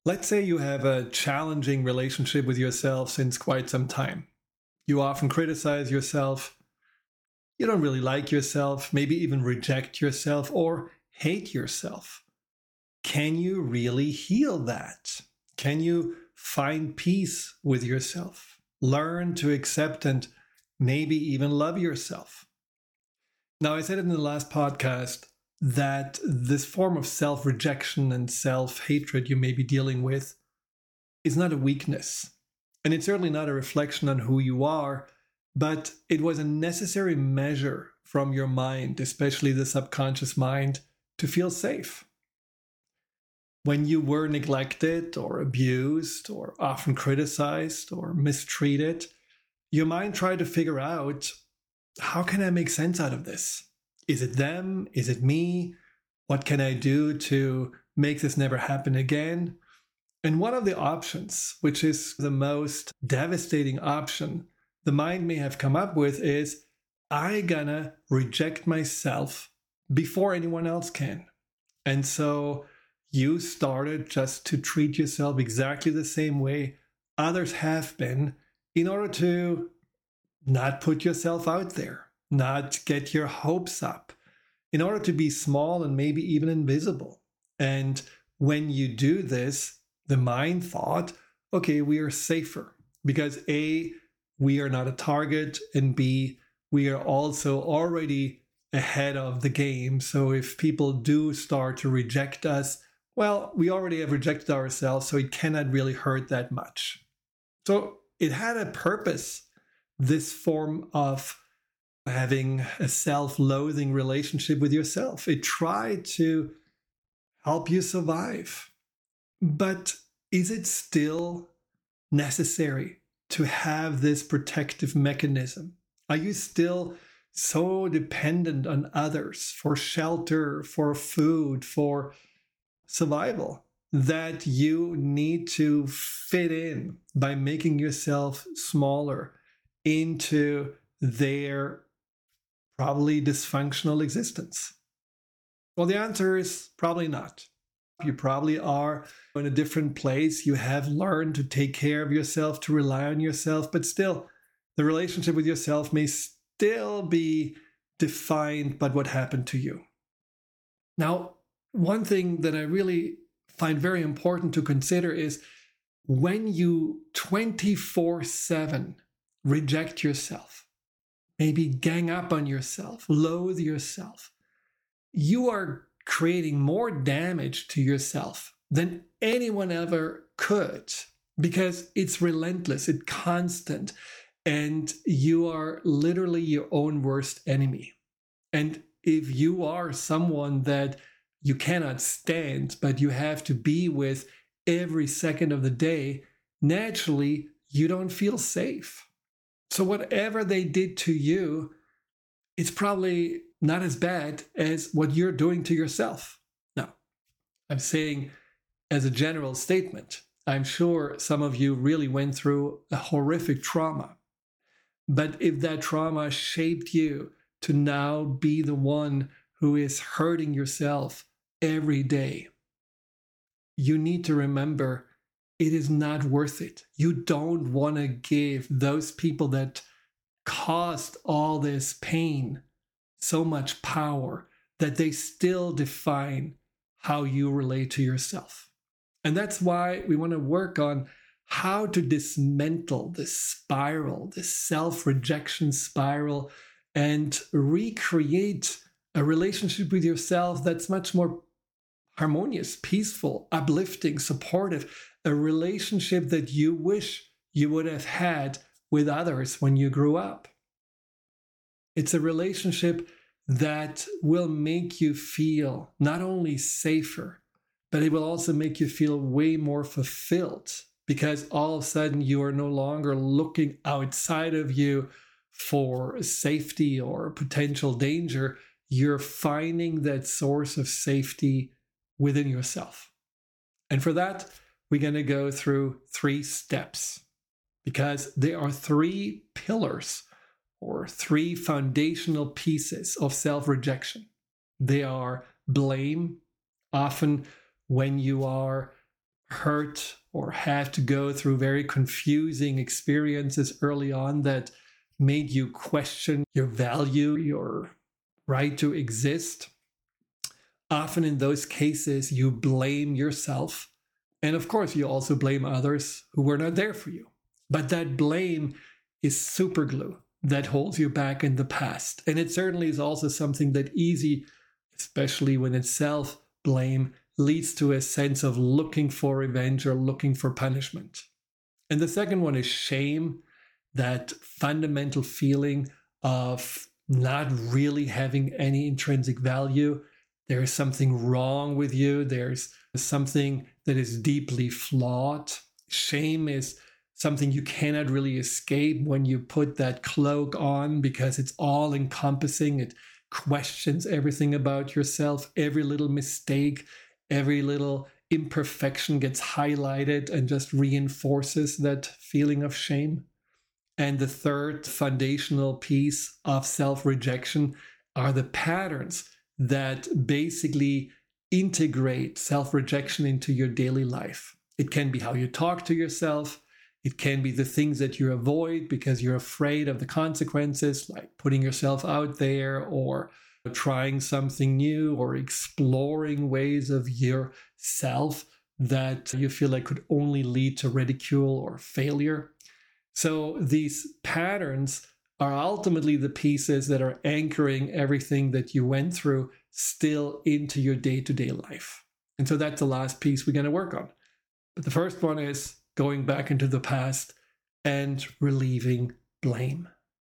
Let's say you have a challenging relationship with yourself since quite some time. You often criticize yourself, you don't really like yourself, maybe even reject yourself or hate yourself. Can you really heal that? Can you find peace with yourself? Learn to accept and maybe even love yourself? Now, I said it in the last podcast that this form of self-rejection and self-hatred you may be dealing with is not a weakness. And it's certainly not a reflection on who you are, but it was a necessary measure from your mind, especially the subconscious mind, to feel safe. When you were neglected or abused or often criticized or mistreated, your mind tried to figure out, how can I make sense out of this? Is it them? Is it me? What can I do to make this never happen again? And one of the options, which is the most devastating option the mind may have come up with, is I gonna reject myself before anyone else can. And so you started just to treat yourself exactly the same way others have been in order to not put yourself out there, not get your hopes up, in order to be small and maybe even invisible. And when you do this, the mind thought, okay, we are safer because A, we are not a target, and B, we are also already ahead of the game. So if people do start to reject us, well, we already have rejected ourselves, so it cannot really hurt that much. So it had a purpose, this form of having a self-loathing relationship with yourself. It tried to help you survive. But is it still necessary to have this protective mechanism? Are you still so dependent on others for shelter, for food, for survival, that you need to fit in by making yourself smaller into their probably dysfunctional existence? Well, the answer is probably not. You probably are in a different place. You have learned to take care of yourself, to rely on yourself, but still, the relationship with yourself may still be defined by what happened to you. Now, one thing that I really find very important to consider is when you 24/7 reject yourself, maybe gang up on yourself, loathe yourself, you are creating more damage to yourself than anyone ever could, because it's relentless, it's constant, and you are literally your own worst enemy. And if you are someone that you cannot stand, but you have to be with every second of the day, naturally, you don't feel safe. So whatever they did to you, it's probably not as bad as what you're doing to yourself. Now, I'm saying as a general statement, I'm sure some of you really went through a horrific trauma. But if that trauma shaped you to now be the one who is hurting yourself every day, you need to remember it is not worth it. You don't want to give those people that caused all this pain so much power that they still define how you relate to yourself. And that's why we want to work on how to dismantle this spiral, this self-rejection spiral, and recreate a relationship with yourself that's much more harmonious, peaceful, uplifting, supportive, a relationship that you wish you would have had with others when you grew up. It's a relationship that will make you feel not only safer, but it will also make you feel way more fulfilled, because all of a sudden you are no longer looking outside of you for safety or potential danger. You're finding that source of safety within yourself. And for that, we're going to go through 3 steps, because there are 3 pillars or 3 foundational pieces of self-rejection. They are blame. Often when you are hurt or had to go through very confusing experiences early on that made you question your value, your right to exist. Often in those cases, you blame yourself. And of course, you also blame others who were not there for you. But that blame is super glue that holds you back in the past. And it certainly is also something that easy, especially when it's self-blame, leads to a sense of looking for revenge or looking for punishment. And the second one is shame, that fundamental feeling of not really having any intrinsic value. There is something wrong with you. There's something that is deeply flawed. Shame is something you cannot really escape when you put that cloak on, because it's all encompassing. It questions everything about yourself. Every little mistake, every little imperfection gets highlighted and just reinforces that feeling of shame. And the third foundational piece of self-rejection are the patterns that basically integrate self-rejection into your daily life. It can be how you talk to yourself. It can be the things that you avoid because you're afraid of the consequences, like putting yourself out there or trying something new or exploring ways of yourself that you feel like could only lead to ridicule or failure. So these patterns are ultimately the pieces that are anchoring everything that you went through still into your day-to-day life. And so that's the last piece we're going to work on. But the first one is going back into the past and relieving blame.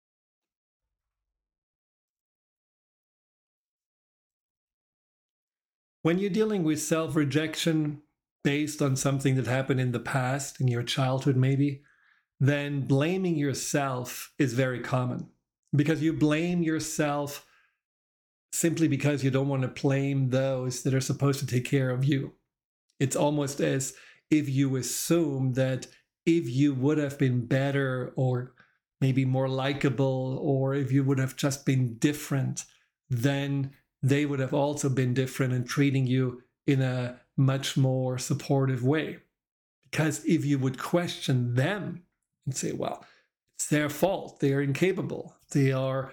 When you're dealing with self-rejection based on something that happened in the past, in your childhood maybe, then blaming yourself is very common, because you blame yourself simply because you don't want to blame those that are supposed to take care of you. It's almost as if you assume that if you would have been better or maybe more likable, or if you would have just been different, then they would have also been different and treating you in a much more supportive way. Because if you would question them and say, well, it's their fault, they are incapable, they are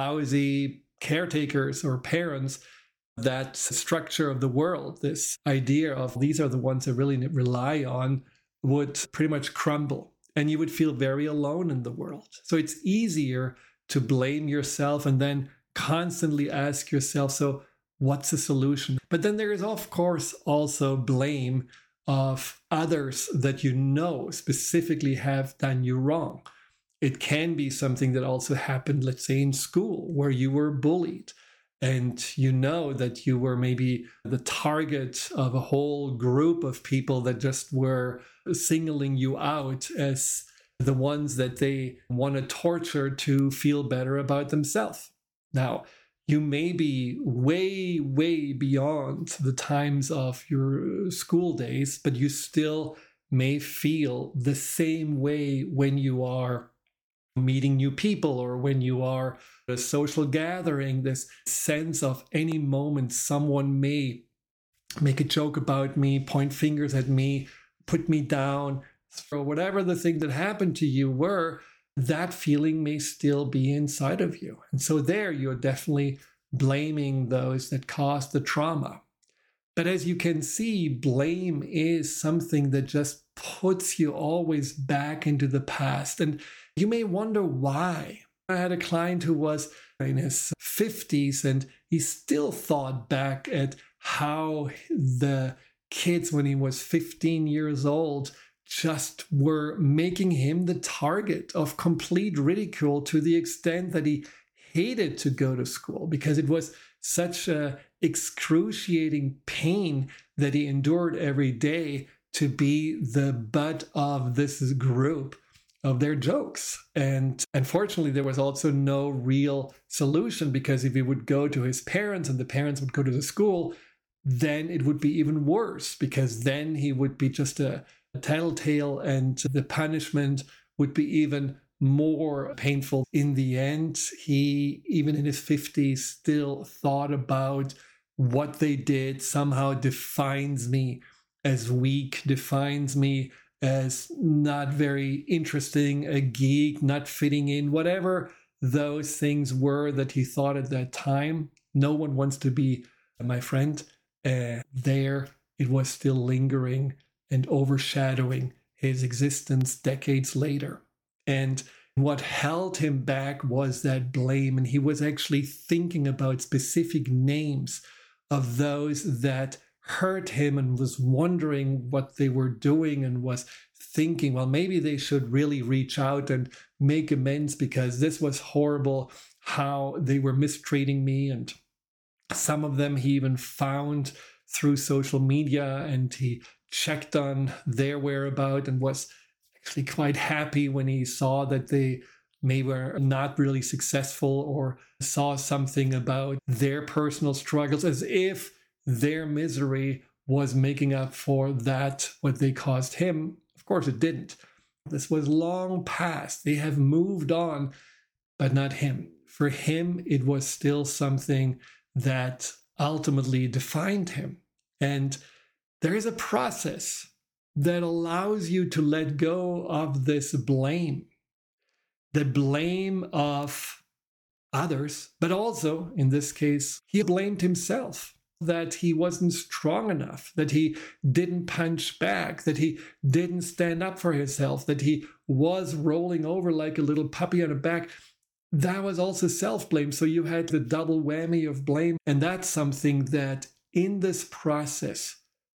lousy caretakers or parents, that structure of the world, this idea of these are the ones I really rely on, would pretty much crumble. And you would feel very alone in the world. So it's easier to blame yourself and then constantly ask yourself, so what's the solution? But then there is, of course, also blame of others that you know specifically have done you wrong. It can be something that also happened, let's say, in school, where you were bullied and you know that you were maybe the target of a whole group of people that just were singling you out as the ones that they want to torture to feel better about themselves. Now, you may be way, way beyond the times of your school days, but you still may feel the same way when you are meeting new people or when you are at a social gathering. This sense of any moment someone may make a joke about me, point fingers at me, put me down, or whatever the thing that happened to you were, that feeling may still be inside of you. And so there you're definitely blaming those that caused the trauma. But as you can see, blame is something that just puts you always back into the past. And you may wonder why. I had a client who was in his 50s and he still thought back at how the kids when he was 15 years old just were making him the target of complete ridicule, to the extent that he hated to go to school because it was such a excruciating pain that he endured every day to be the butt of this group of their jokes. And unfortunately, there was also no real solution, because if he would go to his parents and the parents would go to the school, then it would be even worse, because then he would be just a tattletale and the punishment would be even more painful. In the end, he, even in his 50s, still thought about what they did somehow defines me as weak, defines me as not very interesting, a geek, not fitting in, whatever those things were that he thought at that time. No one wants to be my friend. There it was still lingering and overshadowing his existence decades later. And what held him back was that blame. And he was actually thinking about specific names of those that hurt him and was wondering what they were doing and was thinking, well, maybe they should really reach out and make amends because this was horrible how they were mistreating me. And some of them he even found through social media, and he checked on their whereabouts and was actually quite happy when he saw that they maybe were not really successful or saw something about their personal struggles, as if their misery was making up for that, what they caused him. Of course it didn't. This was long past. They have moved on, but not him. For him, it was still something that ultimately defined him. And there is a process that allows you to let go of this blame, the blame of others, but also, in this case, he blamed himself, that he wasn't strong enough, that he didn't punch back, that he didn't stand up for himself, that he was rolling over like a little puppy on a back. That was also self-blame. So you had the double whammy of blame. And that's something that in this process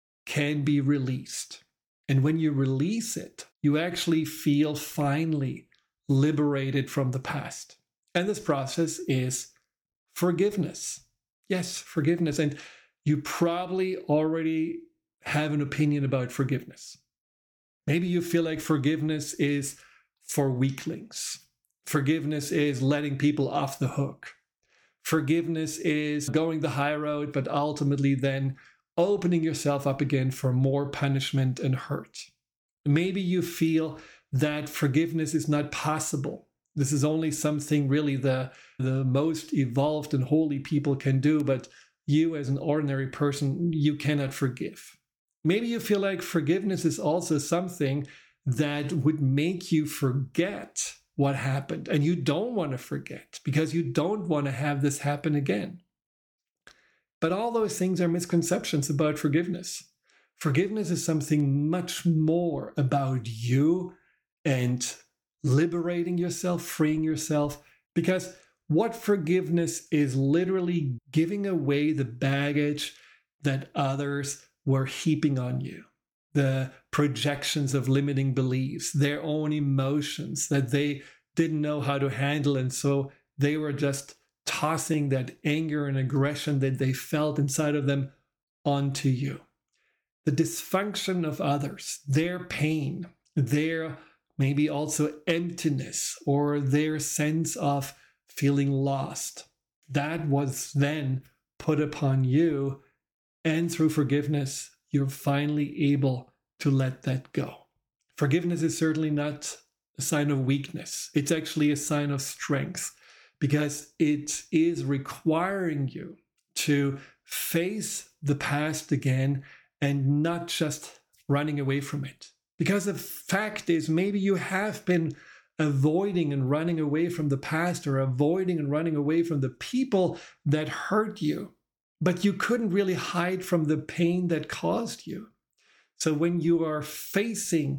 can be released. And when you release it, you actually feel finally liberated from the past. And this process is forgiveness. Yes, forgiveness. And you probably already have an opinion about forgiveness. Maybe you feel like forgiveness is for weaklings. Forgiveness is letting people off the hook. Forgiveness is going the high road, but ultimately then opening yourself up again for more punishment and hurt. Maybe you feel that forgiveness is not possible. This is only something really the most evolved and holy people can do, but you as an ordinary person, you cannot forgive. Maybe you feel like forgiveness is also something that would make you forget what happened, and you don't want to forget because you don't want to have this happen again. But all those things are misconceptions about forgiveness. Forgiveness is something much more about you and liberating yourself, freeing yourself, because what forgiveness is literally giving away the baggage that others were heaping on you, the projections of limiting beliefs, their own emotions that they didn't know how to handle, and so they were just tossing that anger and aggression that they felt inside of them onto you. The dysfunction of others, their pain, their maybe also emptiness, or their sense of feeling lost, that was then put upon you, and through forgiveness, you're finally able to let that go. Forgiveness is certainly not a sign of weakness. It's actually a sign of strength, because it is requiring you to face the past again and not just running away from it. Because the fact is, maybe you have been avoiding and running away from the past, or avoiding and running away from the people that hurt you, but you couldn't really hide from the pain that caused you. So when you are facing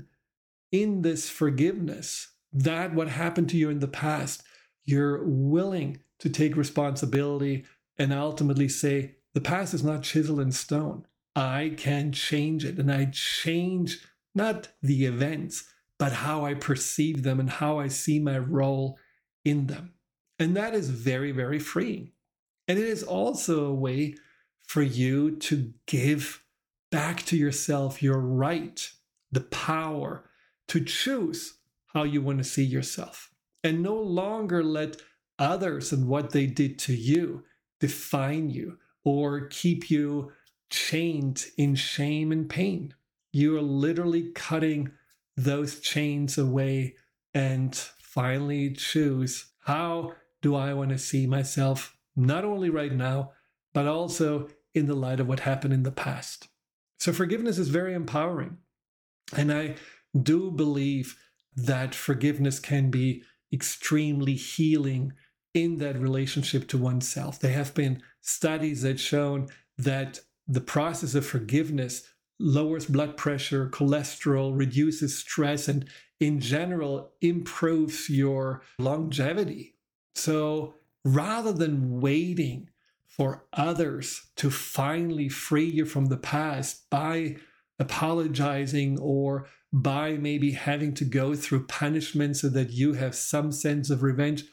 in this forgiveness, that what happened to you in the past, you're willing to take responsibility and ultimately say, the past is not chiseled in stone. I can change it, and I change not the events, but how I perceive them and how I see my role in them. And that is very, very freeing. And it is also a way for you to give back to yourself your right, the power to choose how you want to see yourself, and no longer let others and what they did to you define you or keep you chained in shame and pain. You are literally cutting those chains away and finally choose, how do I want to see myself, not only right now, but also in the light of what happened in the past. So forgiveness is very empowering. And I do believe that forgiveness can be extremely healing in that relationship to oneself. There have been studies that shown that the process of forgiveness lowers blood pressure, cholesterol, reduces stress, and in general improves your longevity. So rather than waiting for others to finally free you from the past by apologizing or by maybe having to go through punishment so that you have some sense of revenge,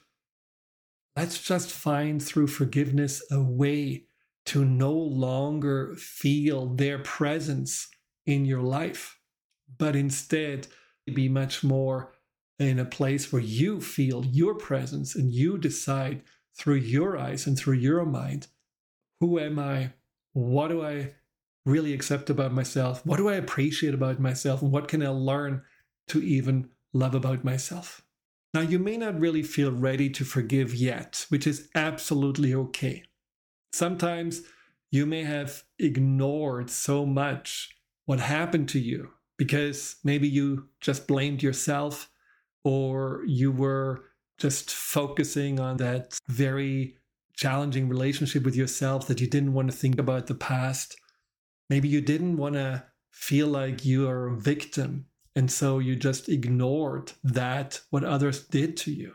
let's just find through forgiveness a way to no longer feel their presence in your life, but instead be much more in a place where you feel your presence and you decide through your eyes and through your mind, who am I? What do I really accept about myself? What do I appreciate about myself? And what can I learn to even love about myself? Now, you may not really feel ready to forgive yet, which is absolutely okay. Sometimes you may have ignored so much what happened to you because maybe you just blamed yourself, or you were just focusing on that very challenging relationship with yourself that you didn't want to think about the past. Maybe you didn't want to feel like you are a victim, and so you just ignored that, what others did to you.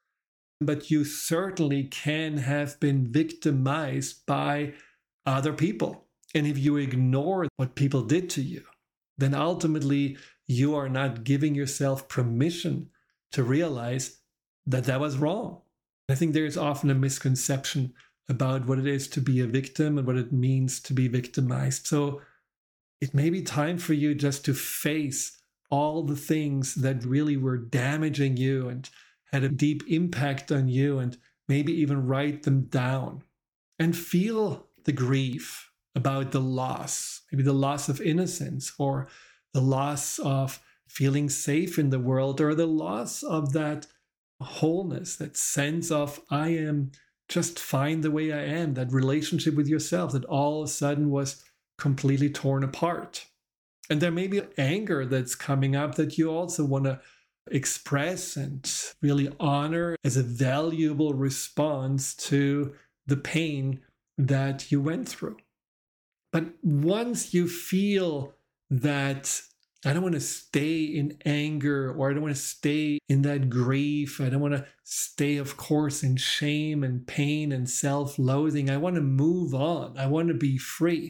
But you certainly can have been victimized by other people. And if you ignore what people did to you, then ultimately you are not giving yourself permission to realize that that was wrong. I think there is often a misconception about what it is to be a victim and what it means to be victimized. So it may be time for you just to face all the things that really were damaging you and had a deep impact on you, and maybe even write them down and feel the grief about the loss, maybe the loss of innocence, or the loss of feeling safe in the world, or the loss of that wholeness, that sense of I am just fine the way I am, that relationship with yourself that all of a sudden was completely torn apart. And there may be anger that's coming up that you also want to express and really honor as a valuable response to the pain that you went through. But once you feel that I don't want to stay in anger, or I don't want to stay in that grief, I don't want to stay, of course, in shame and pain and self-loathing, I want to move on, I want to be free,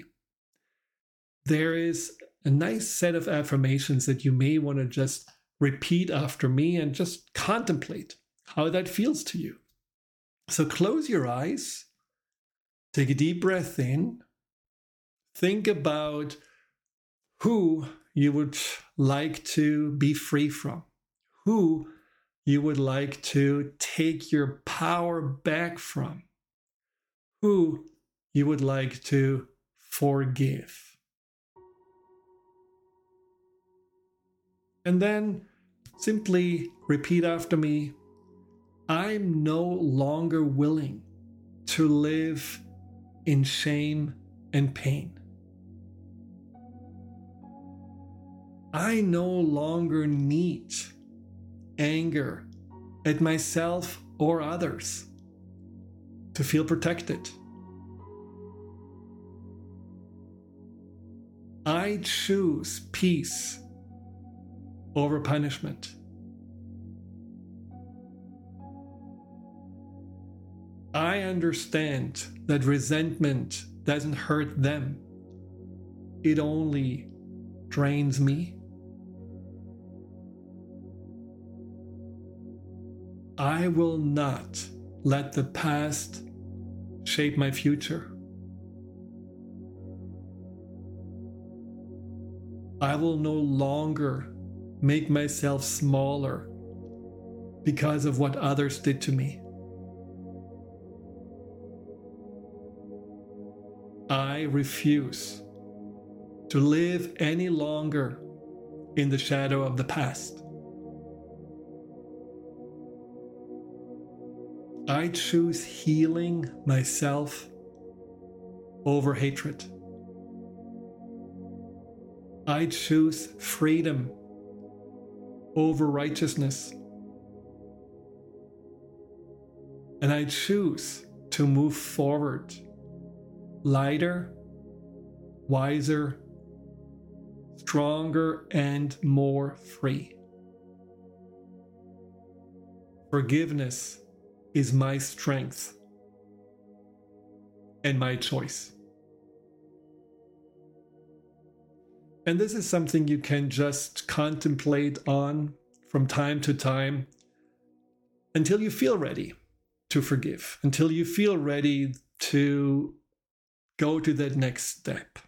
there is a nice set of affirmations that you may want to just repeat after me and just contemplate how that feels to you. So close your eyes, take a deep breath in, think about who you would like to be free from, who you would like to take your power back from, who you would like to forgive. And then simply repeat after me, I'm no longer willing to live in shame and pain. I no longer need anger at myself or others to feel protected. I choose peace over punishment. I understand that resentment doesn't hurt them. It only drains me. I will not let the past shape my future. I will no longer make myself smaller because of what others did to me. I refuse to live any longer in the shadow of the past. I choose healing myself over hatred. I choose freedom over righteousness. And I choose to move forward lighter, wiser, stronger, and more free. Forgiveness is my strength and my choice. And this is something you can just contemplate on from time to time until you feel ready to forgive, until you feel ready to go to that next step.